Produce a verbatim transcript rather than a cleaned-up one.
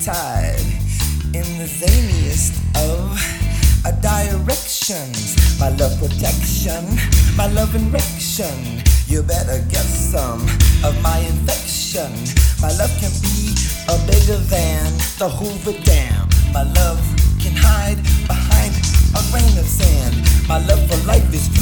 tide in the zaniest of uh, directions. My love protection, my love erection. You better get some of my infection. My love can be a bigger than the Hoover Dam. My love can hide behind a grain of sand. My love for life is